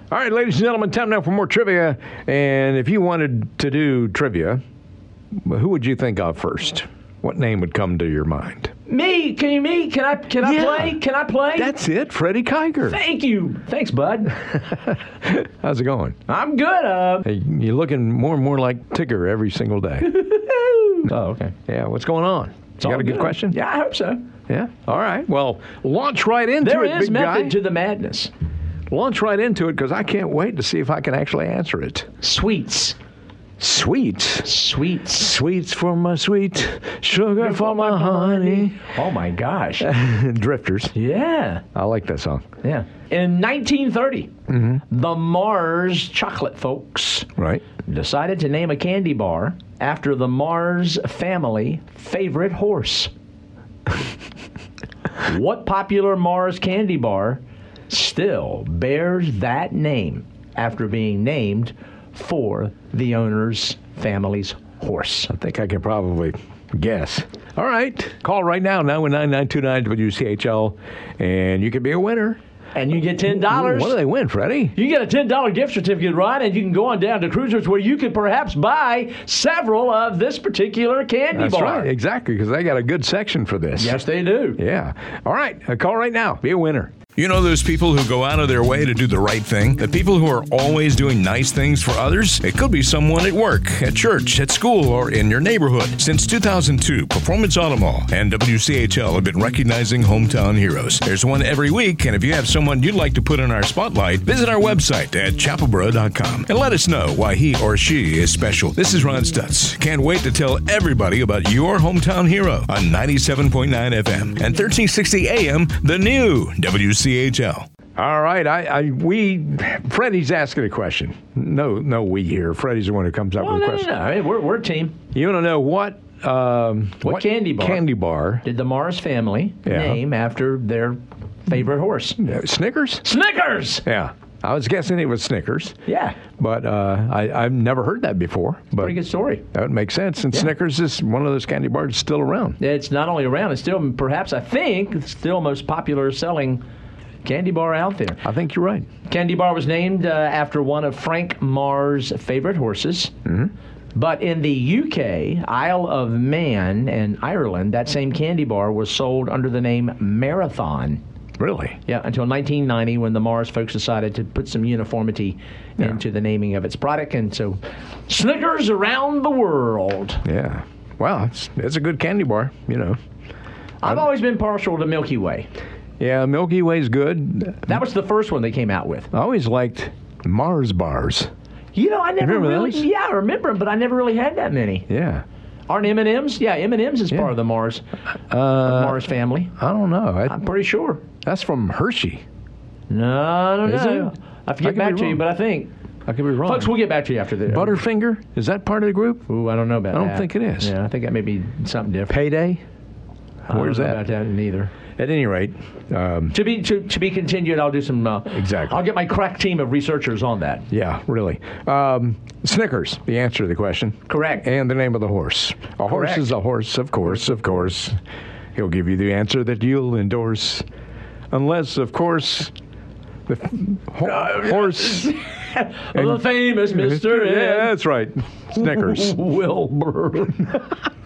All right, ladies and gentlemen, time now for more trivia. And if you wanted to do trivia, who would you think of first? What name would come to your mind? Me? Can I play? Can I play? That's it, Freddie Kiger. Thank you. Thanks, bud. How's it going? I'm good. Hey, you're looking more and more like Tigger every single day. Oh, okay. Yeah, what's going on? You got a good question? Yeah, I hope so. Yeah? All right. Well, launch right into There it, is big method guy. to the madness. Launch right into it, because I can't wait to see if I can actually answer it. Sweets. Sweets? Sweets. Sweets for my sweet, sugar for my honey. Oh, my gosh. Drifters. Yeah. I like that song. Yeah. In 1930, the Mars chocolate folks Right. decided to name a candy bar after the Mars family favorite horse. What popular Mars candy bar still bears that name after being named for the owner's family's horse? I think I can probably guess. All right. Call right now, 919-929-WCHL, and you could be a winner. And you get $10. What do they win, Freddie? You get a $10 gift certificate, Ryan, and you can go on down to Cruisers where you could perhaps buy several of this particular candy That's bar. right. Exactly, because they got a good section for this. Yes, they do. Yeah. All right. Call right now. Be a winner. You know those people who go out of their way to do the right thing? The people who are always doing nice things for others? It could be someone at work, at church, at school, or in your neighborhood. Since 2002, Performance Auto Mall and WCHL have been recognizing hometown heroes. There's one every week, and if you have someone you'd like to put in our spotlight, visit our website at chapelboro.com and let us know why he or she is special. This is Ron Stutz. Can't wait to tell everybody about your hometown hero on 97.9 FM and 1360 AM, the new WCHL. All right. Freddie's asking a question. No, we here. Freddie's the one who comes up with a question. No. Hey, we're a team. You want to know what candy bar? Candy bar Did the Mars family name after their favorite horse? Snickers? Snickers! Yeah. I was guessing it was Snickers. Yeah. But I've never heard that before. But Pretty good story. that would make sense. And Snickers is one of those candy bars still around. It's not only around, it's still, perhaps, I think, it's still most popular selling candy bar out there. I think you're right. Candy bar was named after one of Frank Mars' favorite horses. Mm-hmm. But in the UK, Isle of Man, and Ireland, that same candy bar was sold under the name Marathon. Really? Yeah, until 1990 when the Mars folks decided to put some uniformity into the naming of its product. And so Snickers around the world. Yeah. Well, it's a good candy bar, you know. I've always been partial to Milky Way. Yeah, Milky Way's good. That was the first one they came out with. I always liked Mars bars. You know, I never remember really... those? Yeah, I remember them, but I never really had that many. Yeah. Aren't M&M's? Yeah, M&M's is part of the Mars family. I don't know. I'm pretty sure. That's from Hershey. No. Is it? I have to get back to you, but I think... I could be wrong. Folks, we'll get back to you after this. Butterfinger? Is that part of the group? Ooh, I don't know about that. I don't think it is. Yeah, I think that may be something different. Payday? Where's I don't know that? about that neither. At any rate, To be continued. I'll do some. Exactly. I'll get my crack team of researchers on that. yeah, really. Snickers, the answer to the question. Correct. And the name of the horse. A horse Correct. is a horse, of course. He'll give you the answer that you'll endorse. Unless, of course, the horse... The famous Mr. Yeah, Ed that's right. Snickers. Wilbur.